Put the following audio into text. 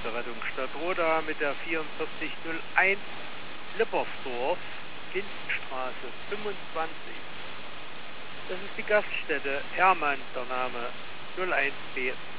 Kfz-Rettung Stadtroda mit der 4401 Lippersdorf, Lindenstraße 25. Das ist die Gaststätte Hermann, der Name 01B